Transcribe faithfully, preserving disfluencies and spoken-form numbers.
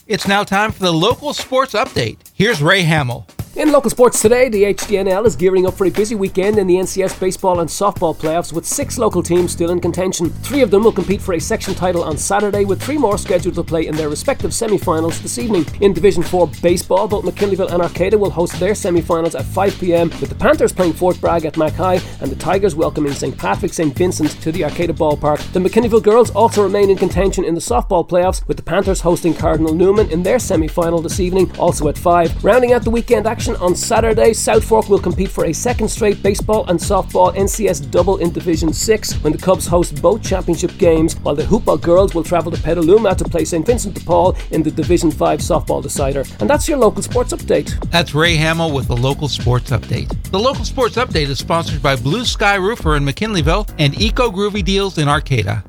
It's now time for the local sports update. Here's Ray Hamill. In local sports today, the H D N L is gearing up for a busy weekend in the N C S baseball and softball playoffs with six local teams still in contention. Three of them will compete for a section title on Saturday, with three more scheduled to play in their respective semi-finals this evening. In Division four baseball, both McKinleyville and Arcata will host their semi-finals at five p.m, with the Panthers playing Fort Bragg at Mac High and the Tigers welcoming Saint Patrick Saint Vincent to the Arcata ballpark. The McKinleyville girls also remain in contention in the softball playoffs, with the Panthers hosting Cardinal Newman in their semi-final this evening, also at five. Rounding out the weekend action on Saturday, South Fork will compete for a second straight baseball and softball N C S double in Division six when the Cubs host both championship games, while the Hoopa girls will travel to Petaluma to play Saint Vincent de Paul in the Division five softball decider. And that's your local sports update. That's Ray Hamill with the local sports update. The local sports update is sponsored by Blue Sky Roofer in McKinleyville and Eco Groovy Deals in Arcata.